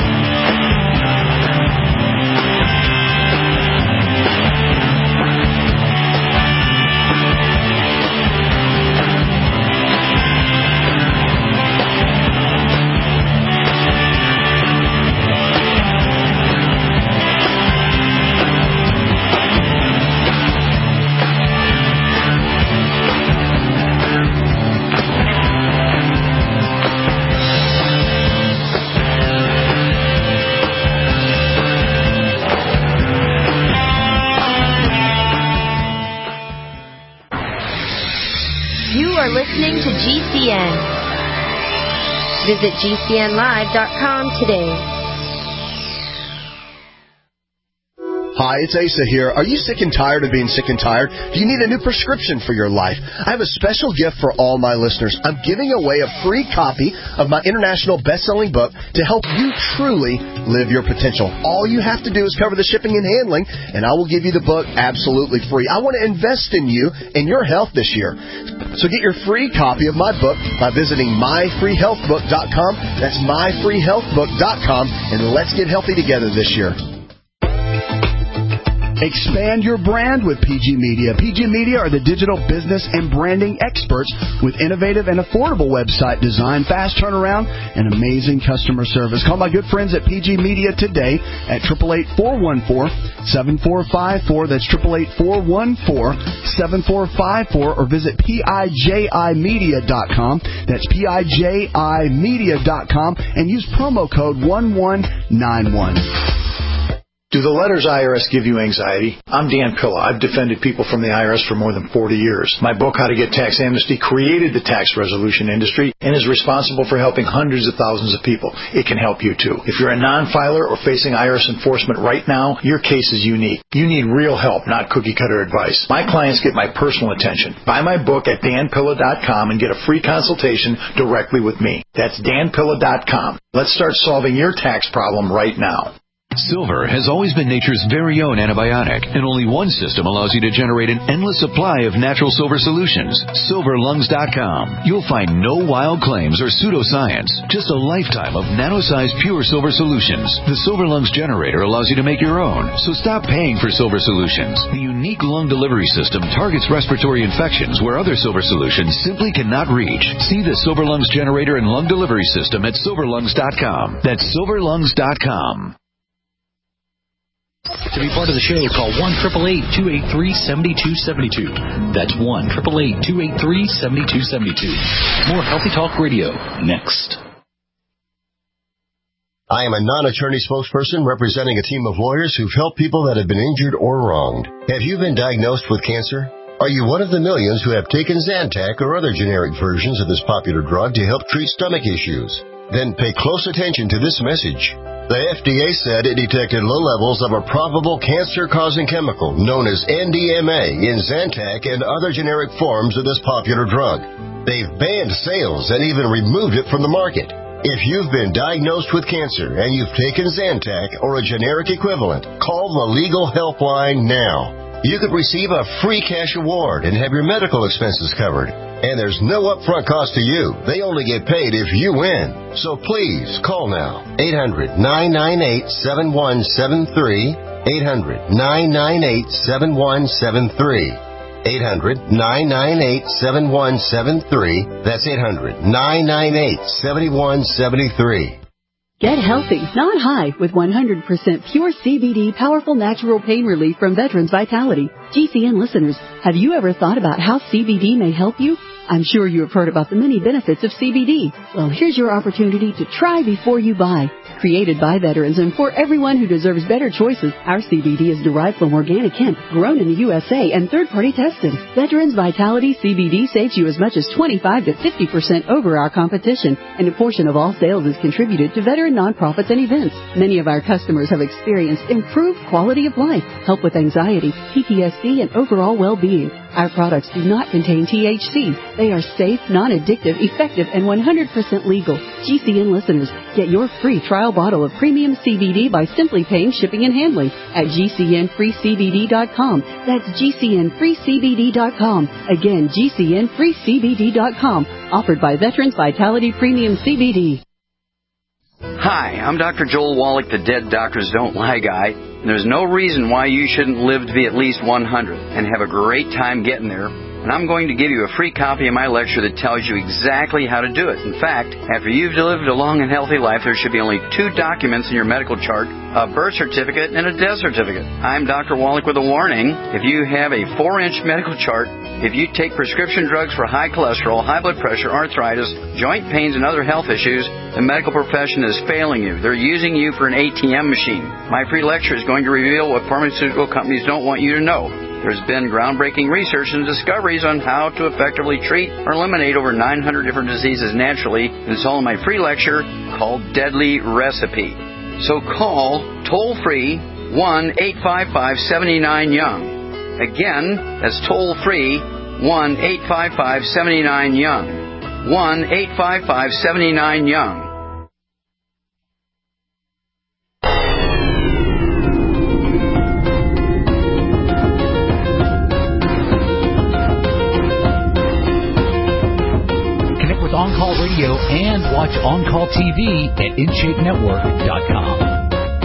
Listening to G C N. Visit G C N live dot com today. Hi, it's Asa here. Are you sick and tired of being sick and tired? Do you need a new prescription for your life? I have a special gift for all my listeners. I'm giving away a free copy of my international best-selling book to help you truly live your potential. All you have to do is cover the shipping and handling, and I will give you the book absolutely free. I want to invest in you and your health this year. So get your free copy of my book by visiting my free health book dot com. That's my free health book dot com, and let's get healthy together this year. Expand your brand with P G Media. P G Media are the digital business and branding experts with innovative and affordable website design, fast turnaround, and amazing customer service. Call my good friends at P G Media today at eight eight eight, four one four, seven four five four. That's eight eight eight, four one four, seven four five four, or visit P I J I media dot com. That's P I J I media dot com, and use promo code one one nine one. Do the letters I R S give you anxiety? I'm Dan Pilla. I've defended people from the I R S for more than forty years. My book, How to Get Tax Amnesty, created the tax resolution industry and is responsible for helping hundreds of thousands of people. It can help you, too. If you're a non-filer or facing I R S enforcement right now, your case is unique. You need real help, not cookie-cutter advice. My clients get my personal attention. Buy my book at dan pilla dot com and get a free consultation directly with me. That's dan pilla dot com. Let's start solving your tax problem right now. Silver has always been nature's very own antibiotic, and only one system allows you to generate an endless supply of natural silver solutions. silver lungs dot com. You'll find no wild claims or pseudoscience, just a lifetime of nano-sized pure silver solutions. The Silver Lungs generator allows you to make your own, so stop paying for silver solutions. The unique lung delivery system targets respiratory infections where other silver solutions simply cannot reach. See the Silver Lungs generator and lung delivery system at silver lungs dot com. That's silver lungs dot com. To be part of the show, call one eight eight eight, two eight three, seven two seven two. That's one eight eight eight, two eight three, seven two seven two. More Healthy Talk Radio next. I am a non-attorney spokesperson representing a team of lawyers who've helped people that have been injured or wronged. Have you been diagnosed with cancer? Are you one of the millions who have taken Zantac or other generic versions of this popular drug to help treat stomach issues? Then pay close attention to this message. The F D A said it detected low levels of a probable cancer-causing chemical known as N D M A in Zantac and other generic forms of this popular drug. They've banned sales and even removed it from the market. If you've been diagnosed with cancer and you've taken Zantac or a generic equivalent, call the Legal Helpline now. You could receive a free cash award and have your medical expenses covered. And there's no upfront cost to you. They only get paid if you win. So please, call now. eight hundred, nine nine eight, seven one seven three. eight hundred, nine nine eight, seven one seven three. eight hundred, nine nine eight, seven one seven three. That's eight hundred, nine nine eight, seven one seven three. Get healthy, not high, with one hundred percent pure C B D powerful natural pain relief from Veterans Vitality. G C N listeners, have you ever thought about how C B D may help you? I'm sure you have heard about the many benefits of C B D. Well, here's your opportunity to try before you buy. Created by veterans and for everyone who deserves better choices, our C B D is derived from organic hemp, grown in the U S A, and third-party tested. Veterans Vitality C B D saves you as much as twenty-five to fifty percent over our competition, and a portion of all sales is contributed to veteran nonprofits and events. Many of our customers have experienced improved quality of life, help with anxiety, P T S D, and overall well-being. Our products do not contain T H C. They are safe, non-addictive, effective, and one hundred percent legal. G C N listeners, get your free trial bottle of premium C B D by simply paying shipping and handling at G C N free C B D dot com. That's G C N free C B D dot com. Again, G C N free C B D dot com. Offered by Veterans Vitality Premium C B D. Hi, I'm Doctor Joel Wallach, the Dead Doctors Don't Lie guy. And there's no reason why you shouldn't live to be at least one hundred and have a great time getting there. And I'm going to give you a free copy of my lecture that tells you exactly how to do it. In fact, after you've lived a long and healthy life, there should be only two documents in your medical chart, a birth certificate and a death certificate. I'm Doctor Wallach with a warning. If you have a four-inch medical chart, if you take prescription drugs for high cholesterol, high blood pressure, arthritis, joint pains, and other health issues, the medical profession is failing you. They're using you for an A T M machine. My free lecture is going to reveal what pharmaceutical companies don't want you to know. There's been groundbreaking research and discoveries on how to effectively treat or eliminate over nine hundred different diseases naturally, and it's all in my free lecture called Deadly Recipe. So call toll-free one eight five five, seven nine, YOUNG. Again, that's toll-free, one eight five five, seven nine, YOUNG. one eight five five, seven nine, YOUNG. Connect with On Call Radio and watch On Call T V at in shape network dot com.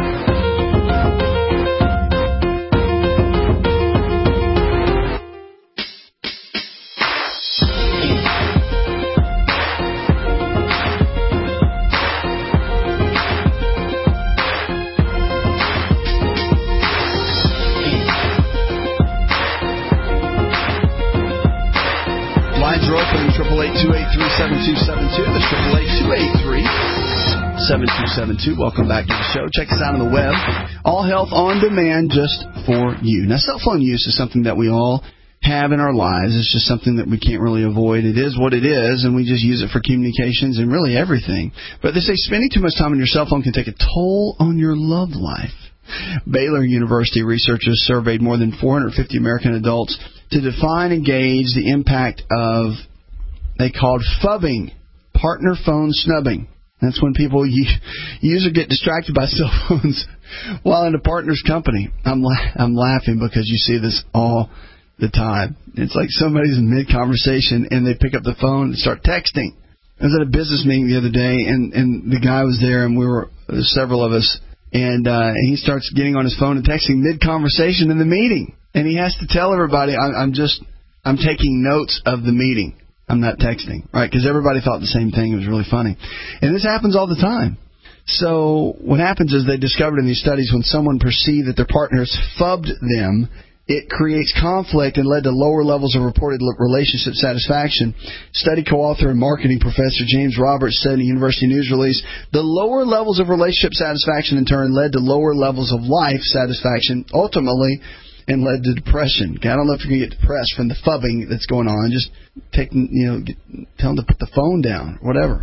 seven two seven two. That's triple eight two eight three seven two seven two. Welcome back to the show. Check us out on the web. All Health on Demand just for you. Now, cell phone use is something that we all have in our lives. It's just something that we can't really avoid. It is what it is, and we just use it for communications and really everything. But they say spending too much time on your cell phone can take a toll on your love life. Baylor University researchers surveyed more than four hundred fifty American adults to define and gauge the impact of, they called phubbing, partner phone snubbing. That's when people use or get distracted by cell phones while in a partner's company. I'm la- I'm laughing because you see this all the time. It's like somebody's in mid-conversation and they pick up the phone and start texting. I was at a business meeting the other day, and, and the guy was there, and we were, there were several of us, and uh, he starts getting on his phone and texting mid-conversation in the meeting. And he has to tell everybody, I, I'm just, I'm taking notes of the meeting. I'm not texting, right? Because everybody thought the same thing. It was really funny. And this happens all the time. So what happens is they discovered in these studies when someone perceived that their partners phubbed them, it creates conflict and led to lower levels of reported relationship satisfaction. Study co-author and marketing professor James Roberts said in a university news release, the lower levels of relationship satisfaction in turn led to lower levels of life satisfaction, ultimately, and led to depression. I don't know if you're going to get depressed from the phubbing that's going on. Just take, you know, get, tell them to put the phone down, whatever.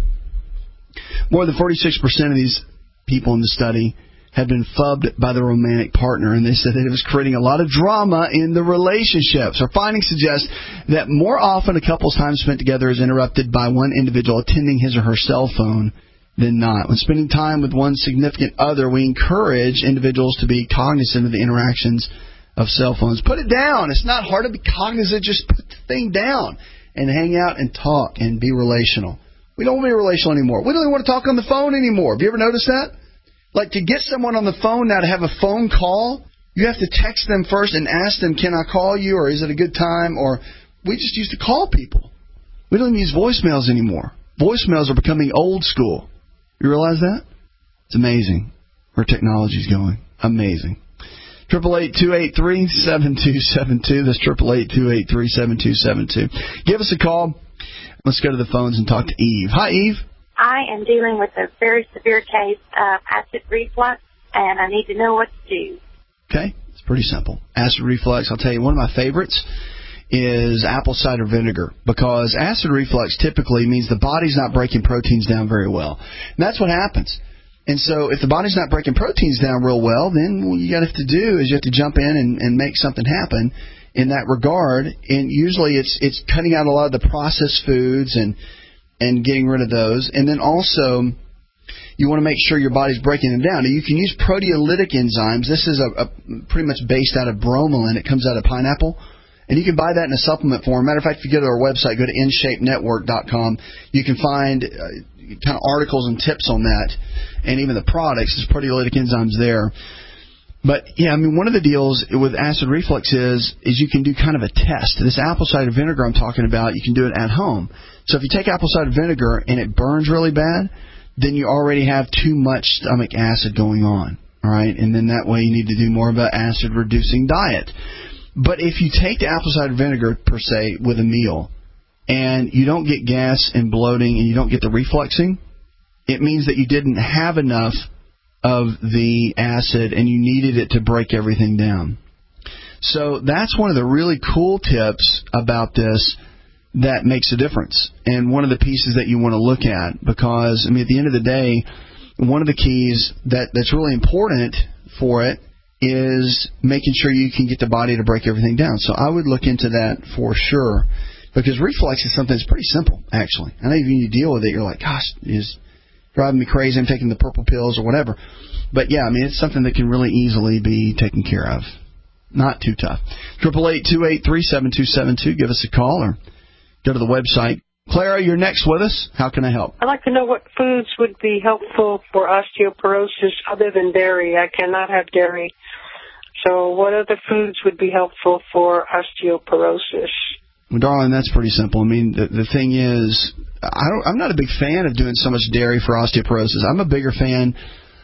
More than forty-six percent of these people in the study had been phubbed by their romantic partner, and they said that it was creating a lot of drama in the relationship. So findings suggest that more often a couple's time spent together is interrupted by one individual attending his or her cell phone than not. When spending time with one significant other, we encourage individuals to be cognizant of the interactions of cell phones. Put it down. It's not hard to be cognizant. Just put the thing down and hang out and talk and be relational. We don't want to be relational anymore. We don't even want to talk on the phone anymore. Have you ever noticed that? Like, to get someone on the phone now to have a phone call, you have to text them first and ask them, can I call you, or is it a good time? Or we just used to call people. We don't even use voicemails anymore. Voicemails are becoming old school. You realize that? It's amazing where technology is going. Amazing. Triple eight two eight three seven two seven two. That's triple eight two eight three seven two seven two. Give us a call. Let's go to the phones and talk to Eve. Hi, Eve. I am dealing with a very severe case of acid reflux, and I need to know what to do. Okay, it's pretty simple. Acid reflux, I'll tell you, one of my favorites is apple cider vinegar, because acid reflux typically means the body's not breaking proteins down very well. And that's what happens. And so if the body's not breaking proteins down real well, then what you got to have to do is you have to jump in and, and make something happen in that regard. And usually it's it's cutting out a lot of the processed foods and and getting rid of those. And then also you want to make sure your body's breaking them down. Now, you can use proteolytic enzymes. This is a, a pretty much based out of bromelain. It comes out of pineapple. And you can buy that in a supplement form. Matter of fact, if you go to our website, go to in shape network dot com, you can find uh, kind of articles and tips on that, and even the products. There's proteolytic enzymes there. But, yeah, I mean, one of the deals with acid reflux is is you can do kind of a test. This apple cider vinegar I'm talking about, you can do it at home. So if you take apple cider vinegar and it burns really bad, then you already have too much stomach acid going on, all right? And then that way you need to do more of an acid-reducing diet. But if you take the apple cider vinegar, per se, with a meal, and you don't get gas and bloating and you don't get the refluxing, it means that you didn't have enough of the acid and you needed it to break everything down. So that's one of the really cool tips about this that makes a difference, and one of the pieces that you want to look at, because, I mean, at the end of the day, one of the keys that, that's really important for it is making sure you can get the body to break everything down. So I would look into that for sure, because reflux is something that's pretty simple, actually. I know even you deal with it, you're like, gosh, it's driving me crazy, I'm taking the purple pills or whatever. But, yeah, I mean, it's something that can really easily be taken care of. Not too tough. eight eight eight, two eight three, seven two seven two. Give us a call or go to the website. Clara, you're next with us. How can I help? I'd like to know what foods would be helpful for osteoporosis other than dairy. I cannot have dairy. So what other foods would be helpful for osteoporosis? Well, darling, that's pretty simple. I mean, the, the thing is, I don't, I'm not a big fan of doing so much dairy for osteoporosis. I'm a bigger fan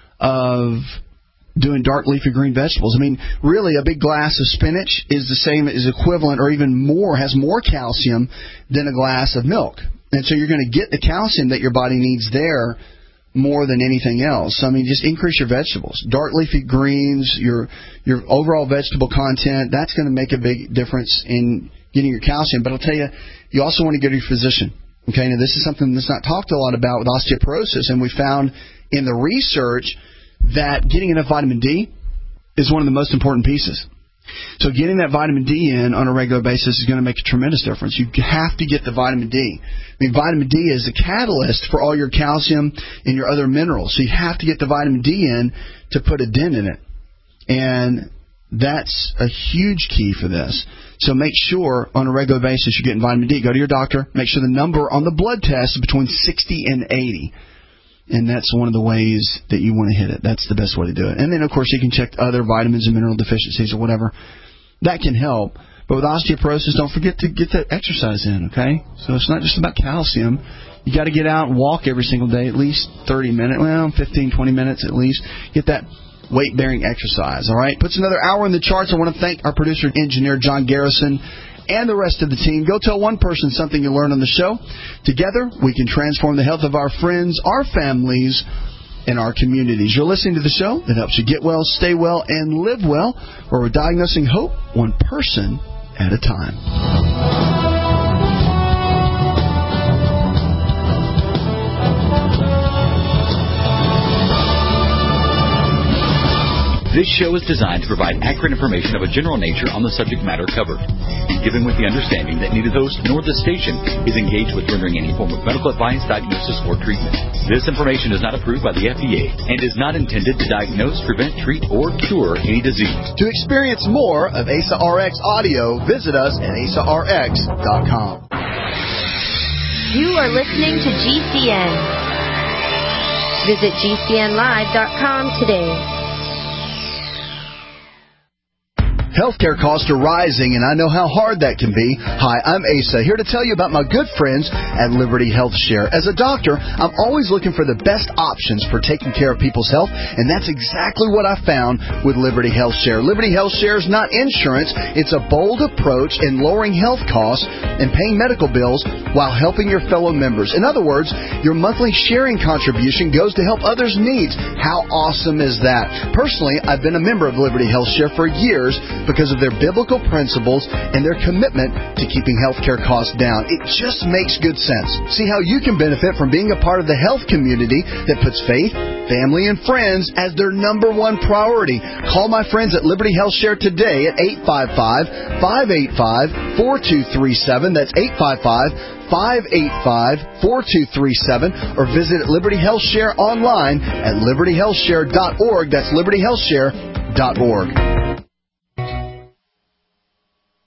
of doing dark leafy green vegetables. I mean, really, a big glass of spinach is the same, is equivalent or even more, has more calcium than a glass of milk. And so you're going to get the calcium that your body needs there more than anything else. I mean, just increase your vegetables. Dark leafy greens, your your overall vegetable content, that's going to make a big difference in getting your calcium. But I'll tell you, you also want to go to your physician. Okay, now this is something that's not talked a lot about with osteoporosis, and we found in the research that getting enough vitamin D is one of the most important pieces. So getting that vitamin D in on a regular basis is going to make a tremendous difference. You have to get the vitamin D. I mean, vitamin D is a catalyst for all your calcium and your other minerals. So you have to get the vitamin D in to put a dent in it. And that's a huge key for this. So make sure on a regular basis you're getting vitamin D. Go to your doctor. Make sure the number on the blood test is between sixty and eighty. And that's one of the ways that you want to hit it. That's the best way to do it. And then, of course, you can check other vitamins and mineral deficiencies or whatever. That can help. But with osteoporosis, don't forget to get that exercise in, okay? So it's not just about calcium. You got to get out and walk every single day, at least thirty minutes, well, fifteen, twenty minutes at least. Get that weight-bearing exercise, all right? Puts another hour in the charts. I want to thank our producer and engineer, John Garrison, and the rest of the team. Go tell one person something you learned on the show. Together, we can transform the health of our friends, our families, and our communities. You're listening to the show that helps you get well, stay well, and live well, where we're diagnosing hope one person at a time. This show is designed to provide accurate information of a general nature on the subject matter covered, given with the understanding that neither the host nor the station is engaged with rendering any form of medical advice, diagnosis, or treatment. This information is not approved by the F D A and is not intended to diagnose, prevent, treat, or cure any disease. To experience more of A S A R X audio, visit us at A S A R X dot com. You are listening to G C N. Visit G C N live dot com today. Healthcare costs are rising, and I know how hard that can be. Hi, I'm Asa, here to tell you about my good friends at Liberty Health Share. As a doctor, I'm always looking for the best options for taking care of people's health, and that's exactly what I found with Liberty Health Share. Liberty Health Share is not insurance. It's a bold approach in lowering health costs and paying medical bills while helping your fellow members. In other words, your monthly sharing contribution goes to help others' needs. How awesome is that? Personally, I've been a member of Liberty Health Share for years, because of their biblical principles and their commitment to keeping healthcare costs down. It just makes good sense. See how you can benefit from being a part of the health community that puts faith, family, and friends as their number one priority. Call my friends at Liberty Health Share today at eight five five, five eight five, four two three seven. That's eight five five, five eight five, four two three seven, or visit Liberty Health Share online at liberty health share dot org. That's liberty health share dot org.